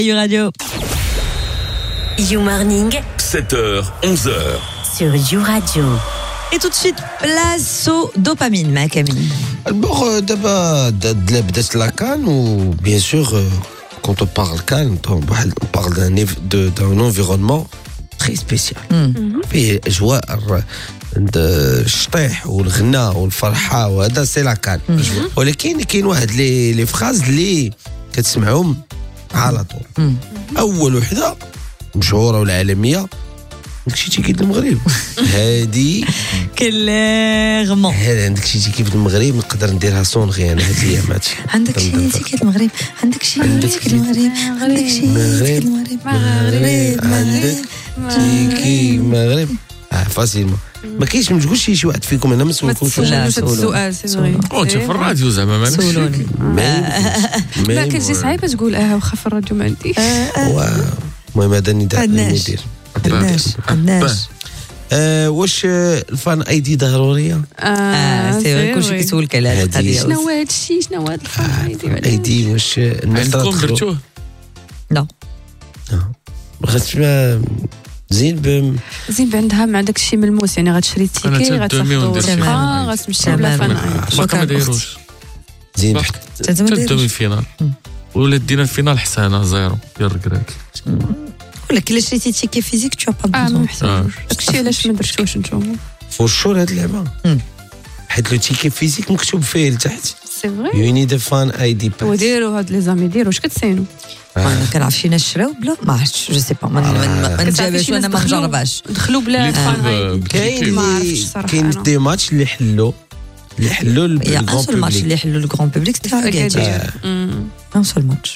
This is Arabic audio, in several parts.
You Radio. You Morning 7h, 11h. sur You Radio. Et tout de suite, place au dopamine, ma Camille. Alors, d'abord, بدات la CAN ou bien sûr, quand on parle CAN, on parle d'un environnement très spécial. فيه أجواء الشطيح والغناء والفرحة وهذا سي لا كان. ولكن كاين واحد لي فراز اللي كتسمعهم على طول. أول وحدة مشهورة والعالمية داكشي تيكيد المغرب. هادي كليرمون هذا عندك شي تيكيد المغرب نقدر نديرها صونغي انا هاد الايامات. عندك شي تيكيت المغرب، عندك شي تيكيت المغرب، عندك شي تيكيت المغرب، عندك تيكي المغرب. فاسيلمون ما كاينش، ما تقولش شي واحد فيكم انا ما سولكمش لا، السؤال سي فري. انت في الراديو زعما ما سولوني. لا كتجي صعيبه تقول واخا في الراديو ما عنديش. المهم هذا النداء عندناش عندناش. واش الفان اي دي ضروريه؟ سي فري كلشي كيسولك على هذه القضيه. شنو هو هذا الشيء؟ شنو هو هذا الفان اي دي واش الناس عندكم درتوه؟ لا بغيت زين عندها مع داك الشيء ملموس، يعني غتشري التيكي غتاخذو رقه غتمشي بلا فان. ما دايروش زين تدوي فينال ولا دينا الفينال حسانه 0 ديال الكراك. ولكن الا شريتي تيكي فيزيك تو با ما محتاجش داكشي. علاش ما درتوش نتوما؟ فورشور هاد اللعبه حيت لو تيكي فيزيك مكتوب فيه لتحت سي فري. يو نيد فان اي دي باس. وديروا هاد لي زامي ديروا واش كتسينوا؟ ما كنعرف شي ناس شراو بلا ما عرفتش جو سي با ما نجابش وانا ما نجربهاش. دخلوا بلا فان. كاين دي ماتش اللي حلوا يا ان سول ماتش اللي حلوا الكرون بوبليك تاع غادي ان سول ماتش.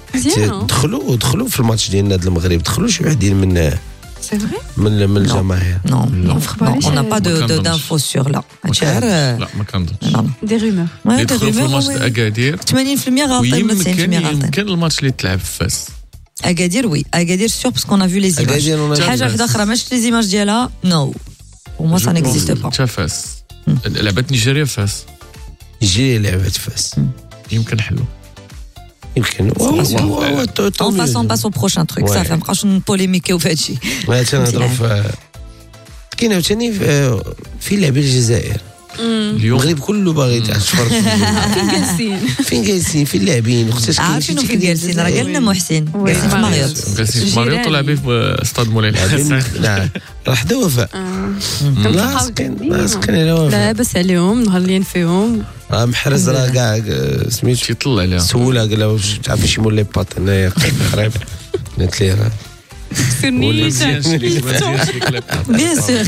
دخلوا في الماتش ديالنا د المغرب، دخلوا شي وحدين من سي فري من الجماهير. نو on n'a pas d'infos sur là. لا ما كنظنش. دي رومور يدخلوا في الماتش د اكادير 80% غلطين ولا 90% غلطين. يمكن الماتش اللي تلعب في فاس اكادير وي اكادير سور باسكو on a vu les images. حاجه واحده اخرى ما شفت لي زيماج ديالها نو pour moi ça n'existe pas. تا فاس لعبت نيجيريا في فاس، نيجيريا لعبت فاس يمكن حلو يمكن. En passant, on passe au prochain truc. Ça fait مابقاش نبوليميكيو في هادشي. ما تنهضروا في كاين عاوتاني في لعبه الجزائر اليوم المغرب كله باغي يتفرج. فين جالسين فين لاعبين وقتاش عارفين فين جالسين؟ راه قالنا محسن جالسين في ماريوط. جالسين في ماريوط ولاعبين في استاد مولاي الحسن. لا راه حدا وفاء لاصقين على وفاء لاباس عليهم مهلين فيهم. محرز راه كاع سميتو تيطلع عليها سولها قال لها تعرفي شي مول لي بات هنايا قريب قالت لي راه بيان سور.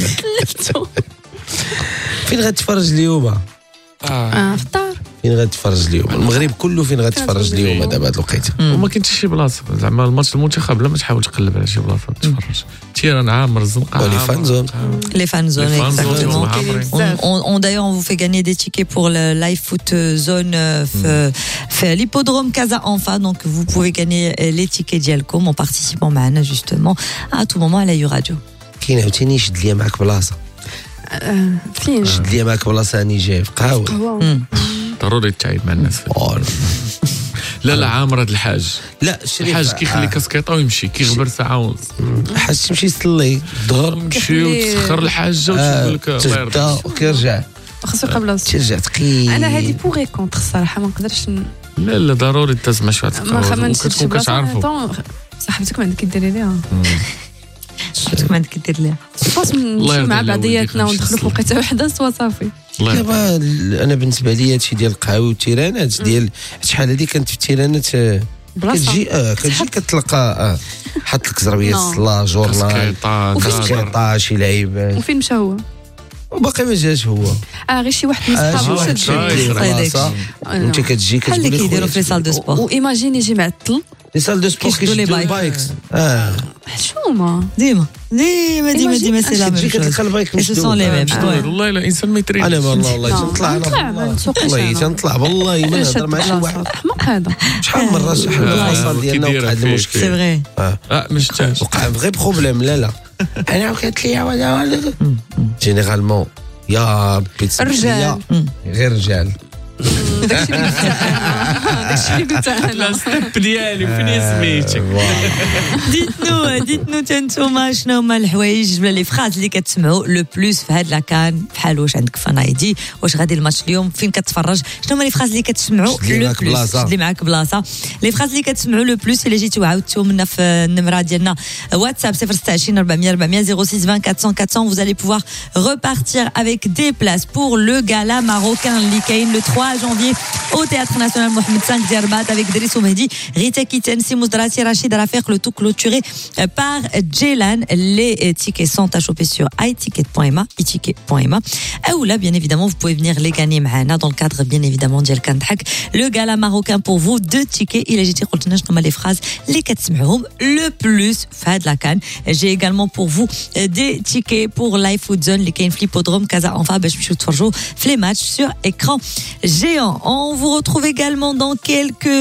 فين غتفرج اليوم؟ في الدار. فين غتفرج اليوم؟ المغرب كله فين غتفرج اليوم دابا هاد الوقيته؟ وما كاينش شي بلاصه زعما الماتش المنتخب لا ما تحاول تقلب على شي بلاصه تتفرج. تيران عامر الزنقه لي فان زون Les fan zones, exactement. D'ailleurs, on vous fait gagner des tickets pour le live foot zone fait l'hippodrome Casa Enfa. Donc, vous pouvez gagner les tickets ديالكم en participant معنا justement à tout moment à la You Radio. كاين عاوتاني شد ليا معاك بلاصه. فين؟ شد ليا معاك بلاصه راني جاي في قهوه. ضروري تعايد مع الناس. لا عامر هذا الحاج. لا شريف الحاج كيخلي كاسكيطه ويمشي كيغبر ساعه ونص. حاج تمشي تصلي الظهر تمشي وتسخر الحاجه وتقول لك الله يرضى وكيرجع خاصو يبقى بلاصتو. ترجع ثقيل. انا هذه بوغي كونتر الصراحه ما نقدرش لا ضروري تسمع شويه ما وكتكون كتعرفوا صاحبتك ما عندك ديري ليها. ما عندك دير ليها. خاص نمشيو مع بعضياتنا وندخلوا في وقيته وحده سوا صافي. دابا انا بالنسبه لي هادشي ديال القهوه والتيرانات ديال شحال هادي كانت في التيرانات كتجي كتلقى حط لك زربيه الصلاه جورنال كاسكيطه شي لعيب. وفين مشى هو؟ وباقي ما جاش هو. غير شي واحد من صحابو شاد انت كتجي كتقول لك كيديروا في سال دو سبور. وايماجين يجي معطل لي سال دو سبور كيشدوا لي بايكس. حشومه ديما سي لا ميم كتلقى البايك مشدود. سون لي ميم. والله الا انسان ما يترينش. انا والله تنطلع والله ما نهضر مع شي واحد. احمق هذا. شحال من مره شحال من الفصل ديالنا وقع هذا المشكل. سي فري. ما شفتهاش. وقع غير بروبليم. لا انا قالت لي جينيرالمون يا ربي رجال غير رجال داكشي اللي قلت لا ستيب ديالي فين سميتك ديتنو تنتوما شنو هما الحوايج ولا لي فراز اللي كتسمعوا لو بلوس في هاد لاكان بحال واش عندك فنايدي واش غادي الماتش اليوم فين كتفرج شنو هما لي فراز اللي كتسمعوا لو بلوس اللي معاك بلاصه لي فراز اللي كتسمعوا لو بلوس اللي جيتو عاودتو منا في النمره ديالنا واتساب 026 400 400 06 20 400 400 vous allez pouvoir repartir avec des places pour le gala marocain اللي كاين le 3 janvier au Théâtre National Mohamed V d'Herbat avec Driss Oumehdi, Rita Kiten, Simous Drassi, Rachid Rafiq, le tout clôturé par Djelan. Les tickets sont à choper sur iticket.ma, ou là, bien évidemment, vous pouvez venir les gagner معنا dans le cadre, bien évidemment, ديال كنضحك. Le gala marocain pour vous, 2 tickets. Il a été قلتنا شنو هما les phrases اللي كتسمعوهم le plus في هاد la CAN. J'ai également pour vous des tickets pour Live Food Zone اللي كاين في l'hippodrome Casa Anfa باش تمشيو تفرجوا في les matchs sur écran géant. On vous retrouve également dans quelques